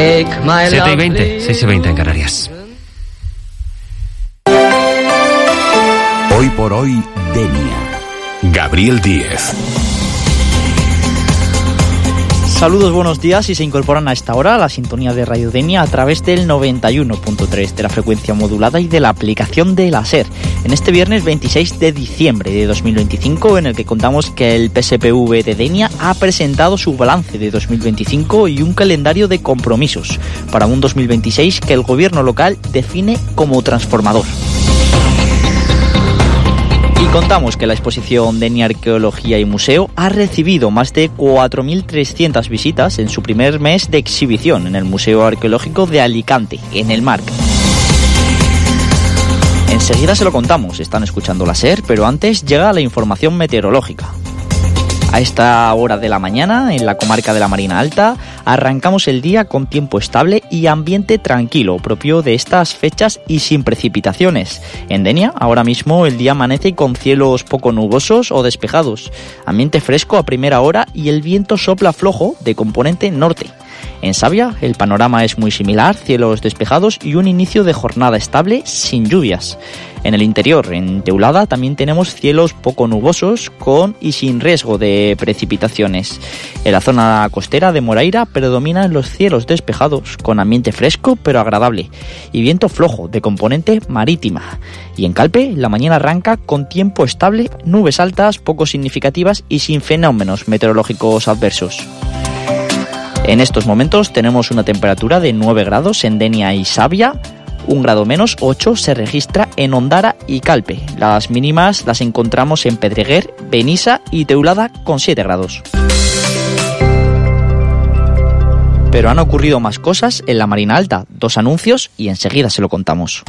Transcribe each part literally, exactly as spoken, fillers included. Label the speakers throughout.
Speaker 1: siete y veinte, seis y veinte en Canarias.
Speaker 2: Hoy por hoy, Denia. Gabriel Díez.
Speaker 3: Saludos, buenos días, y se incorporan a esta hora a la sintonía de Radio Denia a través del noventa y uno punto tres de la frecuencia modulada y de la aplicación de la SER. En este viernes veintiséis de diciembre de dos mil veinticinco, en el que contamos que el P S P V de Denia ha presentado su balance de dos mil veinticinco y un calendario de compromisos para un dos mil veintiséis que el gobierno local define como transformador. Y contamos que la exposición Denia Arqueología y Museo ha recibido más de cuatro mil trescientas visitas en su primer mes de exhibición en el Museo Arqueológico de Alicante, en el Marc. Enseguida se lo contamos, están escuchando la SER, pero antes llega la información meteorológica. A esta hora de la mañana, en la comarca de la Marina Alta, arrancamos el día con tiempo estable y ambiente tranquilo, propio de estas fechas y sin precipitaciones. En Denia, ahora mismo el día amanece con cielos poco nubosos o despejados, ambiente fresco a primera hora y el viento sopla flojo de componente norte. En Savia, el panorama es muy similar, cielos despejados y un inicio de jornada estable sin lluvias. En el interior, en Teulada, también tenemos cielos poco nubosos con y sin riesgo de precipitaciones. En la zona costera de Moraira predominan los cielos despejados con ambiente fresco pero agradable y viento flojo de componente marítima. Y en Calpe, la mañana arranca con tiempo estable, nubes altas poco significativas y sin fenómenos meteorológicos adversos. En estos momentos tenemos una temperatura de nueve grados en Denia y Savia, un grado menos, ocho se registra en Ondara y Calpe. Las mínimas las encontramos en Pedreguer, Benissa y Teulada con siete grados. Pero han ocurrido más cosas en la Marina Alta, dos anuncios y enseguida se lo contamos.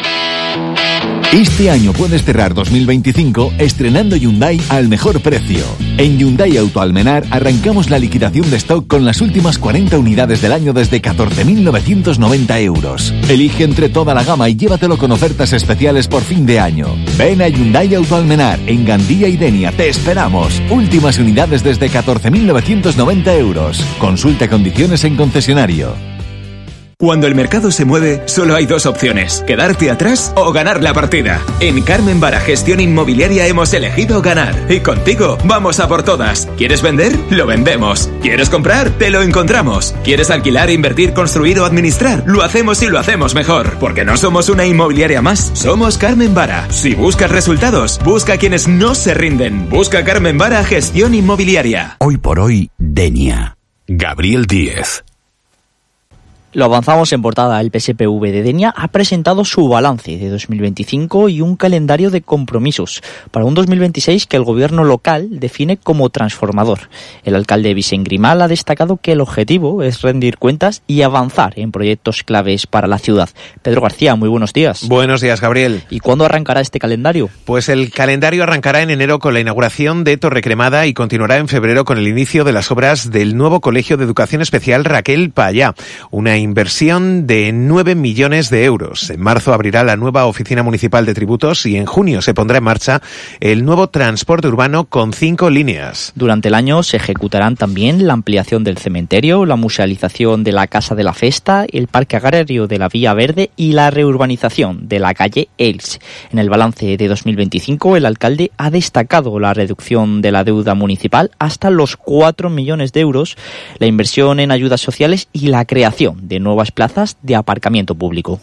Speaker 2: Este año puedes cerrar dos mil veinticinco estrenando Hyundai al mejor precio. En Hyundai Auto Almenar arrancamos la liquidación de stock con las últimas cuarenta unidades del año desde catorce mil novecientos noventa euros. Elige entre toda la gama y llévatelo con ofertas especiales por fin de año. Ven a Hyundai Auto Almenar en Gandía y Denia. Te esperamos. Últimas unidades desde catorce mil novecientos noventa euros. Consulta condiciones en concesionario.
Speaker 4: Cuando el mercado se mueve, solo hay dos opciones: quedarte atrás o ganar la partida. En Carmen Vara Gestión Inmobiliaria hemos elegido ganar. Y contigo, vamos a por todas. ¿Quieres vender? Lo vendemos. ¿Quieres comprar? Te lo encontramos. ¿Quieres alquilar, invertir, construir o administrar? Lo hacemos y lo hacemos mejor. Porque no somos una inmobiliaria más, somos Carmen Vara. Si buscas resultados, busca a quienes no se rinden. Busca Carmen Vara Gestión Inmobiliaria.
Speaker 2: Hoy por hoy, Denia. Gabriel Díez.
Speaker 3: Lo avanzamos en portada. El P S P V de Denia ha presentado su balance de dos mil veinticinco y un calendario de compromisos para un dos mil veintiséis que el gobierno local define como transformador. El alcalde Vicent Grimal ha destacado que el objetivo es rendir cuentas y avanzar en proyectos claves para la ciudad. Pedro García, muy buenos días.
Speaker 5: Buenos días, Gabriel.
Speaker 3: ¿Y cuándo arrancará este calendario?
Speaker 5: Pues el calendario arrancará en enero con la inauguración de Torre Cremada y continuará en febrero con el inicio de las obras del nuevo Colegio de Educación Especial Raquel Payá, una inversión de nueve millones de euros. En marzo abrirá la nueva Oficina Municipal de Tributos y en junio se pondrá en marcha el nuevo transporte urbano con cinco líneas.
Speaker 3: Durante el año se ejecutarán también la ampliación del cementerio, la musealización de la Casa de la Festa, el parque agrario de la Vía Verde y la reurbanización de la calle Els. En el balance de dos mil veinticinco, el alcalde ha destacado la reducción de la deuda municipal hasta los cuatro millones de euros, la inversión en ayudas sociales y la creación de de nuevas plazas de aparcamiento público.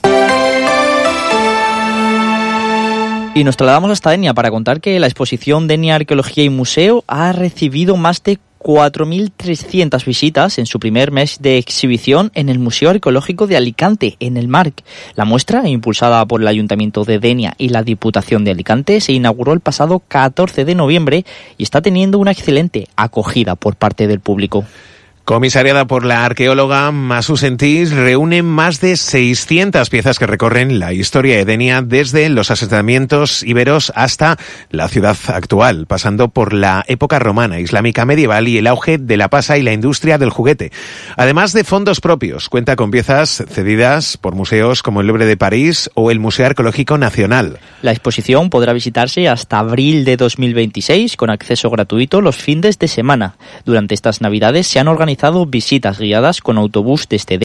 Speaker 3: Y nos trasladamos hasta Denia para contar que la exposición Denia Arqueología y Museo ha recibido más de cuatro mil trescientas visitas en su primer mes de exhibición en el Museo Arqueológico de Alicante, en el Marc. La muestra, impulsada por el Ayuntamiento de Denia y la Diputación de Alicante, se inauguró el pasado catorce de noviembre y está teniendo una excelente acogida por parte del público.
Speaker 5: Comisariada por la arqueóloga Masu Sentís, reúne más de seiscientas piezas que recorren la historia de Denia desde los asentamientos íberos hasta la ciudad actual, pasando por la época romana, islámica, medieval y el auge de la pasa y la industria del juguete. Además de fondos propios, cuenta con piezas cedidas por museos como el Louvre de París o el Museo Arqueológico Nacional.
Speaker 3: La exposición podrá visitarse hasta abril de dos mil veintiséis con acceso gratuito los fines de semana. Durante estas Navidades se han organizado visitas guiadas con autobús desde